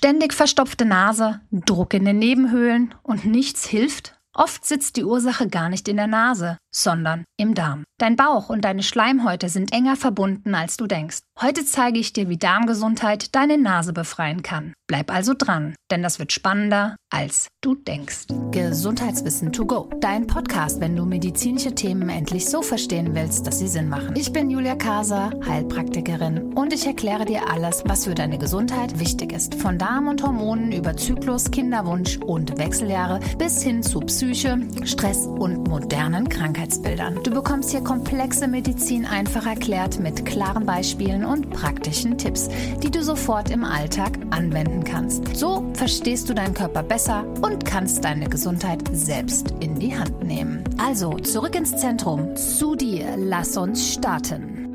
Ständig verstopfte Nase, Druck in den Nebenhöhlen und nichts hilft? Oft sitzt die Ursache gar nicht in der Nase, sondern im Darm. Dein Bauch und deine Schleimhäute sind enger verbunden, als du denkst. Heute zeige ich dir, wie Darmgesundheit deine Nase befreien kann. Bleib also dran, denn das wird spannender, als du denkst. Gesundheitswissen to go. Dein Podcast, wenn du medizinische Themen endlich so verstehen willst, dass sie Sinn machen. Ich bin Julia Kaser, Heilpraktikerin, und ich erkläre dir alles, was für deine Gesundheit wichtig ist. Von Darm und Hormonen über Zyklus, Kinderwunsch und Wechseljahre bis hin zu Psyche, Stress und modernen Krankheitsbildern. Du bekommst hier komplexe Medizin einfach erklärt mit klaren Beispielen und praktischen Tipps, die du sofort im Alltag anwenden kannst. So verstehst du deinen Körper besser und kannst deine Gesundheit selbst in die Hand nehmen. Also zurück ins Zentrum, zu dir, lass uns starten.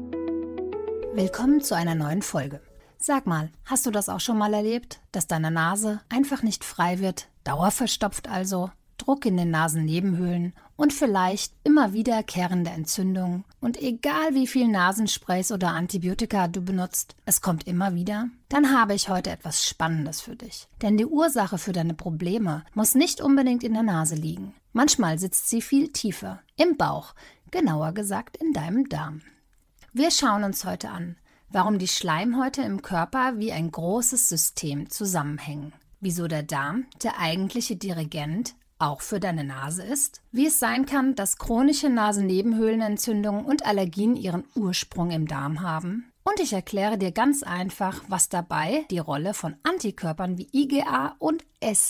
Willkommen zu einer neuen Folge. Sag mal, hast du das auch schon mal erlebt, dass deine Nase einfach nicht frei wird, dauerverstopft also? Druck in den Nasennebenhöhlen und vielleicht immer wiederkehrende Entzündungen. Und egal wie viel Nasensprays oder Antibiotika du benutzt, es kommt immer wieder, dann habe ich heute etwas Spannendes für dich. Denn die Ursache für deine Probleme muss nicht unbedingt in der Nase liegen. Manchmal sitzt sie viel tiefer, im Bauch, genauer gesagt in deinem Darm. Wir schauen uns heute an, warum die Schleimhäute im Körper wie ein großes System zusammenhängen. Wieso der Darm, der eigentliche Dirigent, auch für deine Nase ist, wie es sein kann, dass chronische Nasennebenhöhlenentzündungen und Allergien ihren Ursprung im Darm haben. Und ich erkläre dir ganz einfach, was dabei die Rolle von Antikörpern wie IgA und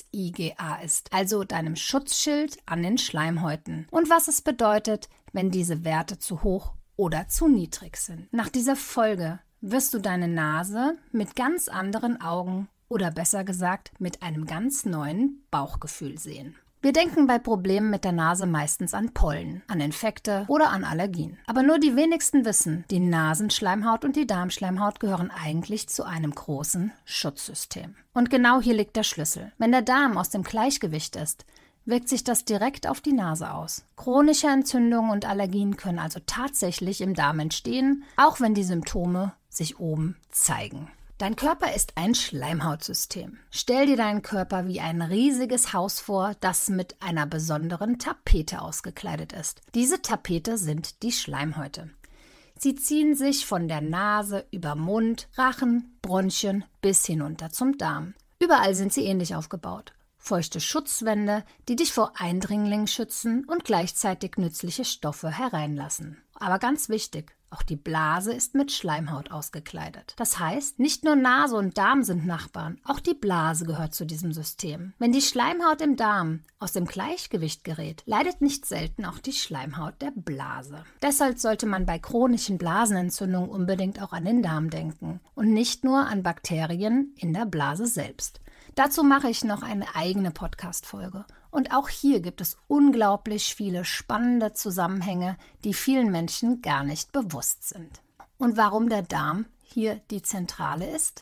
SIgA ist, also deinem Schutzschild an den Schleimhäuten, und was es bedeutet, wenn diese Werte zu hoch oder zu niedrig sind. Nach dieser Folge wirst du deine Nase mit ganz anderen Augen oder besser gesagt mit einem ganz neuen Bauchgefühl sehen. Wir denken bei Problemen mit der Nase meistens an Pollen, an Infekte oder an Allergien. Aber nur die wenigsten wissen, die Nasenschleimhaut und die Darmschleimhaut gehören eigentlich zu einem großen Schutzsystem. Und genau hier liegt der Schlüssel. Wenn der Darm aus dem Gleichgewicht ist, wirkt sich das direkt auf die Nase aus. Chronische Entzündungen und Allergien können also tatsächlich im Darm entstehen, auch wenn die Symptome sich oben zeigen. Dein Körper ist ein Schleimhautsystem. Stell dir deinen Körper wie ein riesiges Haus vor, das mit einer besonderen Tapete ausgekleidet ist. Diese Tapete sind die Schleimhäute. Sie ziehen sich von der Nase über Mund, Rachen, Bronchien bis hinunter zum Darm. Überall sind sie ähnlich aufgebaut. Feuchte Schutzwände, die dich vor Eindringlingen schützen und gleichzeitig nützliche Stoffe hereinlassen. Aber ganz wichtig, auch die Blase ist mit Schleimhaut ausgekleidet. Das heißt, nicht nur Nase und Darm sind Nachbarn, auch die Blase gehört zu diesem System. Wenn die Schleimhaut im Darm aus dem Gleichgewicht gerät, leidet nicht selten auch die Schleimhaut der Blase. Deshalb sollte man bei chronischen Blasenentzündungen unbedingt auch an den Darm denken und nicht nur an Bakterien in der Blase selbst. Dazu mache ich noch eine eigene Podcast-Folge. Und auch hier gibt es unglaublich viele spannende Zusammenhänge, die vielen Menschen gar nicht bewusst sind. Und warum der Darm hier die Zentrale ist?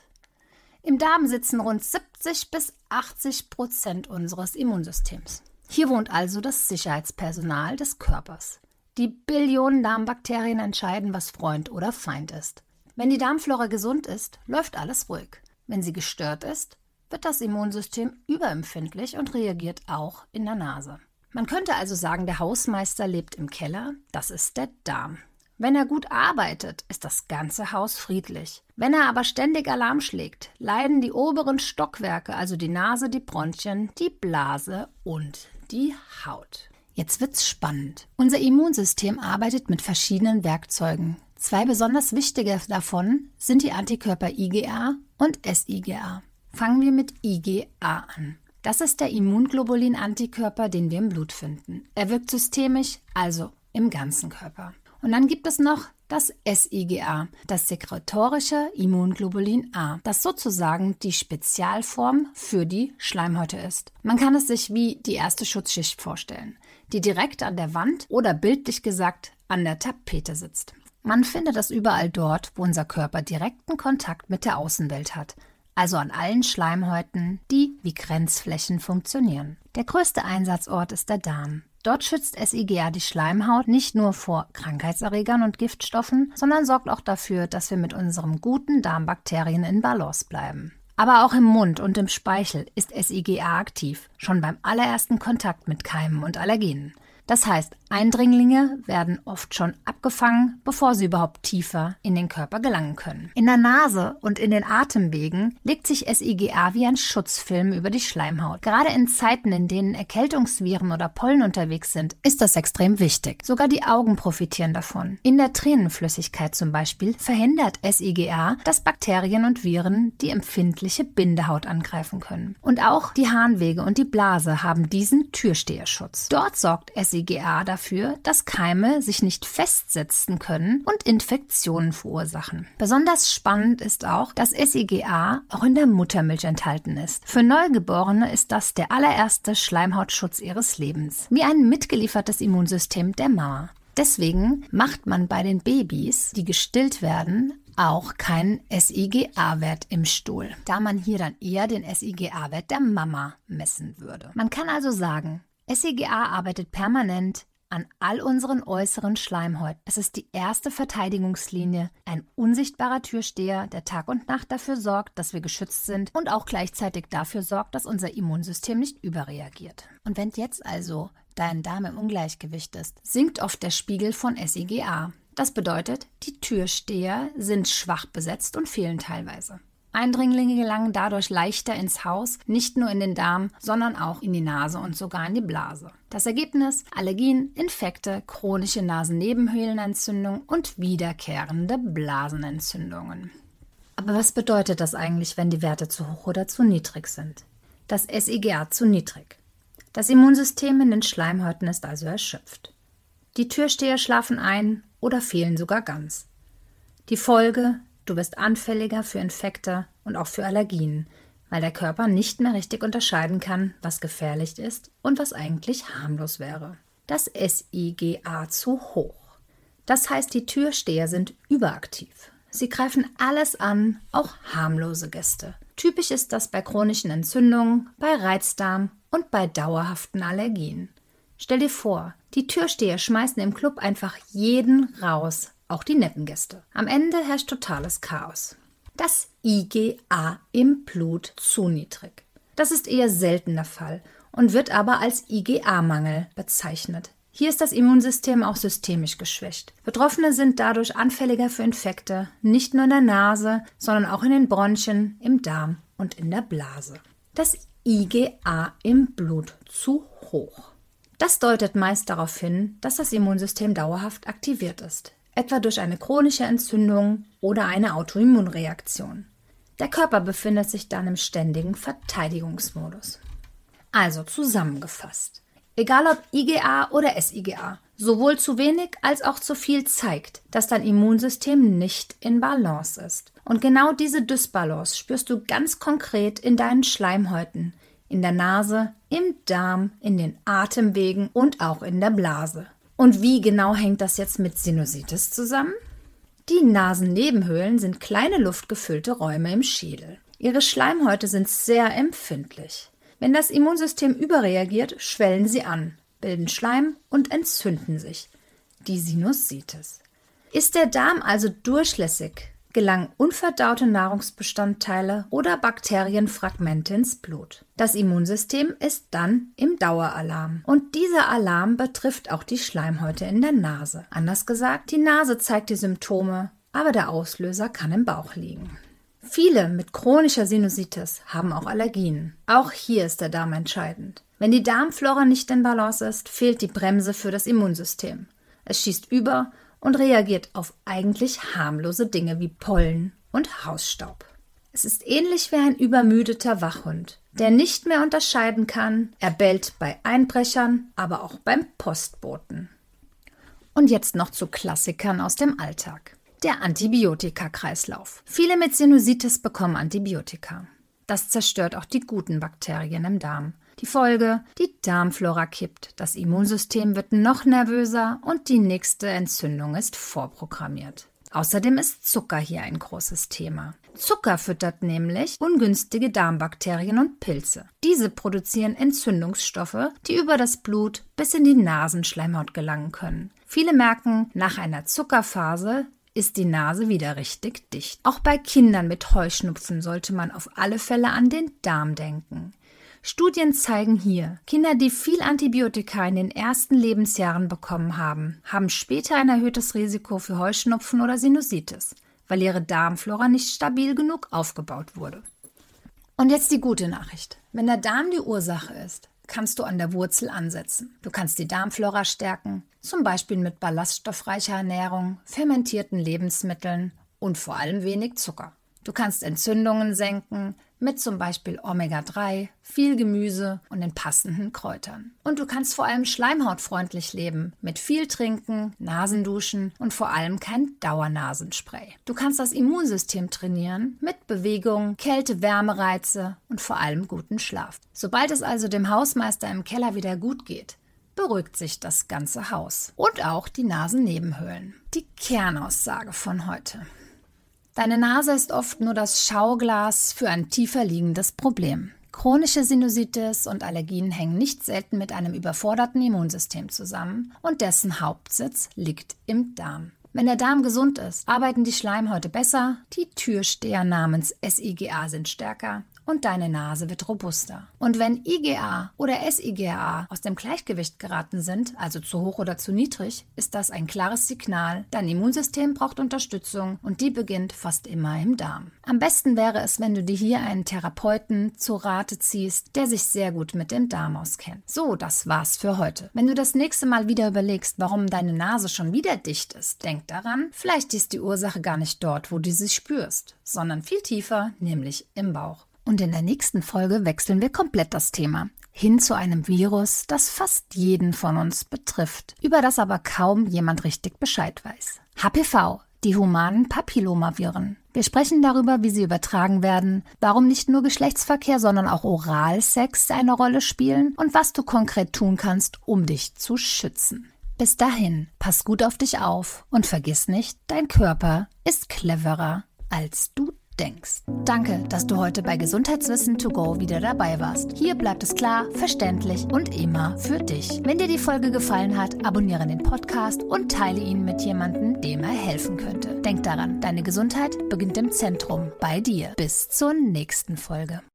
Im Darm sitzen rund 70-80% unseres Immunsystems. Hier wohnt also das Sicherheitspersonal des Körpers. Die Billionen Darmbakterien entscheiden, was Freund oder Feind ist. Wenn die Darmflora gesund ist, läuft alles ruhig. Wenn sie gestört ist, wird das Immunsystem überempfindlich und reagiert auch in der Nase. Man könnte also sagen, der Hausmeister lebt im Keller, das ist der Darm. Wenn er gut arbeitet, ist das ganze Haus friedlich. Wenn er aber ständig Alarm schlägt, leiden die oberen Stockwerke, also die Nase, die Bronchien, die Blase und die Haut. Jetzt wird's spannend. Unser Immunsystem arbeitet mit verschiedenen Werkzeugen. Zwei besonders wichtige davon sind die Antikörper IgA und SIgA. Fangen wir mit IgA an. Das ist der Immunglobulin-Antikörper, den wir im Blut finden. Er wirkt systemisch, also im ganzen Körper. Und dann gibt es noch das SIgA, das sekretorische Immunglobulin A, das sozusagen die Spezialform für die Schleimhäute ist. Man kann es sich wie die erste Schutzschicht vorstellen, die direkt an der Wand oder bildlich gesagt an der Tapete sitzt. Man findet es überall dort, wo unser Körper direkten Kontakt mit der Außenwelt hat. Also an allen Schleimhäuten, die wie Grenzflächen funktionieren. Der größte Einsatzort ist der Darm. Dort schützt SIgA die Schleimhaut nicht nur vor Krankheitserregern und Giftstoffen, sondern sorgt auch dafür, dass wir mit unseren guten Darmbakterien in Balance bleiben. Aber auch im Mund und im Speichel ist SIGA aktiv, schon beim allerersten Kontakt mit Keimen und Allergenen. Das heißt, Eindringlinge werden oft schon abgefangen, bevor sie überhaupt tiefer in den Körper gelangen können. In der Nase und in den Atemwegen legt sich SIGA wie ein Schutzfilm über die Schleimhaut. Gerade in Zeiten, in denen Erkältungsviren oder Pollen unterwegs sind, ist das extrem wichtig. Sogar die Augen profitieren davon. In der Tränenflüssigkeit zum Beispiel verhindert SIGA, dass Bakterien und Viren die empfindliche Bindehaut angreifen können. Und auch die Harnwege und die Blase haben diesen Türsteherschutz. Dort sorgt SIGA dafür, dass Keime sich nicht festsetzen können und Infektionen verursachen. Besonders spannend ist auch, dass SIGA auch in der Muttermilch enthalten ist. Für Neugeborene ist das der allererste Schleimhautschutz ihres Lebens, wie ein mitgeliefertes Immunsystem der Mama. Deswegen macht man bei den Babys, die gestillt werden, auch keinen SIGA-Wert im Stuhl, da man hier dann eher den SIGA-Wert der Mama messen würde. Man kann also sagen, SIGA arbeitet permanent an all unseren äußeren Schleimhäuten. Es ist die erste Verteidigungslinie, ein unsichtbarer Türsteher, der Tag und Nacht dafür sorgt, dass wir geschützt sind und auch gleichzeitig dafür sorgt, dass unser Immunsystem nicht überreagiert. Und wenn jetzt also dein Darm im Ungleichgewicht ist, sinkt oft der Spiegel von SIGA. Das bedeutet, die Türsteher sind schwach besetzt und fehlen teilweise. Eindringlinge gelangen dadurch leichter ins Haus, nicht nur in den Darm, sondern auch in die Nase und sogar in die Blase. Das Ergebnis: Allergien, Infekte, chronische Nasennebenhöhlenentzündung und wiederkehrende Blasenentzündungen. Aber was bedeutet das eigentlich, wenn die Werte zu hoch oder zu niedrig sind? Das SIGA zu niedrig. Das Immunsystem in den Schleimhäuten ist also erschöpft. Die Türsteher schlafen ein oder fehlen sogar ganz. Die Folge: Du bist anfälliger für Infekte und auch für Allergien, weil der Körper nicht mehr richtig unterscheiden kann, was gefährlich ist und was eigentlich harmlos wäre. Das SIGA zu hoch. Das heißt, die Türsteher sind überaktiv. Sie greifen alles an, auch harmlose Gäste. Typisch ist das bei chronischen Entzündungen, bei Reizdarm und bei dauerhaften Allergien. Stell dir vor, die Türsteher schmeißen im Club einfach jeden raus, auch die netten Gäste. Am Ende herrscht totales Chaos. Das IgA im Blut zu niedrig. Das ist eher selten der Fall und wird aber als IgA-Mangel bezeichnet. Hier ist das Immunsystem auch systemisch geschwächt. Betroffene sind dadurch anfälliger für Infekte, nicht nur in der Nase, sondern auch in den Bronchien, im Darm und in der Blase. Das IgA im Blut zu hoch. Das deutet meist darauf hin, dass das Immunsystem dauerhaft aktiviert ist, etwa durch eine chronische Entzündung oder eine Autoimmunreaktion. Der Körper befindet sich dann im ständigen Verteidigungsmodus. Also zusammengefasst: Egal ob IgA oder SIGA, sowohl zu wenig als auch zu viel zeigt, dass dein Immunsystem nicht in Balance ist. Und genau diese Dysbalance spürst du ganz konkret in deinen Schleimhäuten, in der Nase, im Darm, in den Atemwegen und auch in der Blase. Und wie genau hängt das jetzt mit Sinusitis zusammen? Die Nasennebenhöhlen sind kleine luftgefüllte Räume im Schädel. Ihre Schleimhäute sind sehr empfindlich. Wenn das Immunsystem überreagiert, schwellen sie an, bilden Schleim und entzünden sich. Die Sinusitis. Ist der Darm also durchlässig, gelangen unverdaute Nahrungsbestandteile oder Bakterienfragmente ins Blut. Das Immunsystem ist dann im Daueralarm. Und dieser Alarm betrifft auch die Schleimhäute in der Nase. Anders gesagt, die Nase zeigt die Symptome, aber der Auslöser kann im Bauch liegen. Viele mit chronischer Sinusitis haben auch Allergien. Auch hier ist der Darm entscheidend. Wenn die Darmflora nicht in Balance ist, fehlt die Bremse für das Immunsystem. Es schießt über und reagiert auf eigentlich harmlose Dinge wie Pollen und Hausstaub. Es ist ähnlich wie ein übermüdeter Wachhund, der nicht mehr unterscheiden kann. Er bellt bei Einbrechern, aber auch beim Postboten. Und jetzt noch zu Klassikern aus dem Alltag. Der Antibiotikakreislauf. Viele mit Sinusitis bekommen Antibiotika. Das zerstört auch die guten Bakterien im Darm. Die Folge: die Darmflora kippt, das Immunsystem wird noch nervöser und die nächste Entzündung ist vorprogrammiert. Außerdem ist Zucker hier ein großes Thema. Zucker füttert nämlich ungünstige Darmbakterien und Pilze. Diese produzieren Entzündungsstoffe, die über das Blut bis in die Nasenschleimhaut gelangen können. Viele merken nach einer Zuckerphase ist die Nase wieder richtig dicht. Auch bei Kindern mit Heuschnupfen sollte man auf alle Fälle an den Darm denken. Studien zeigen hier, Kinder, die viel Antibiotika in den ersten Lebensjahren bekommen haben, haben später ein erhöhtes Risiko für Heuschnupfen oder Sinusitis, weil ihre Darmflora nicht stabil genug aufgebaut wurde. Und jetzt die gute Nachricht. Wenn der Darm die Ursache ist, kannst du an der Wurzel ansetzen. Du kannst die Darmflora stärken, zum Beispiel mit ballaststoffreicher Ernährung, fermentierten Lebensmitteln und vor allem wenig Zucker. Du kannst Entzündungen senken mit zum Beispiel Omega-3, viel Gemüse und den passenden Kräutern. Und du kannst vor allem schleimhautfreundlich leben, mit viel Trinken, Nasenduschen und vor allem kein Dauernasenspray. Du kannst das Immunsystem trainieren mit Bewegung, Kälte-Wärmereize und vor allem guten Schlaf. Sobald es also dem Hausmeister im Keller wieder gut geht, beruhigt sich das ganze Haus und auch die Nasennebenhöhlen. Die Kernaussage von heute. Deine Nase ist oft nur das Schauglas für ein tiefer liegendes Problem. Chronische Sinusitis und Allergien hängen nicht selten mit einem überforderten Immunsystem zusammen und dessen Hauptsitz liegt im Darm. Wenn der Darm gesund ist, arbeiten die Schleimhäute besser, die Türsteher namens SIGA sind stärker und deine Nase wird robuster. Und wenn IgA oder SIGA aus dem Gleichgewicht geraten sind, also zu hoch oder zu niedrig, ist das ein klares Signal, dein Immunsystem braucht Unterstützung und die beginnt fast immer im Darm. Am besten wäre es, wenn du dir hier einen Therapeuten zu Rate ziehst, der sich sehr gut mit dem Darm auskennt. So, das war's für heute. Wenn du das nächste Mal wieder überlegst, warum deine Nase schon wieder dicht ist, denk daran, vielleicht ist die Ursache gar nicht dort, wo du sie spürst, sondern viel tiefer, nämlich im Bauch. Und in der nächsten Folge wechseln wir komplett das Thema hin zu einem Virus, das fast jeden von uns betrifft, über das aber kaum jemand richtig Bescheid weiß. HPV, die humanen Papillomaviren. Wir sprechen darüber, wie sie übertragen werden, warum nicht nur Geschlechtsverkehr, sondern auch Oralsex eine Rolle spielen und was du konkret tun kannst, um dich zu schützen. Bis dahin, pass gut auf dich auf und vergiss nicht, dein Körper ist cleverer, als du denkst. Danke, dass du heute bei Gesundheitswissen to go wieder dabei warst. Hier bleibt es klar, verständlich und immer für dich. Wenn dir die Folge gefallen hat, abonniere den Podcast und teile ihn mit jemandem, dem er helfen könnte. Denk daran, deine Gesundheit beginnt im Zentrum, bei dir. Bis zur nächsten Folge.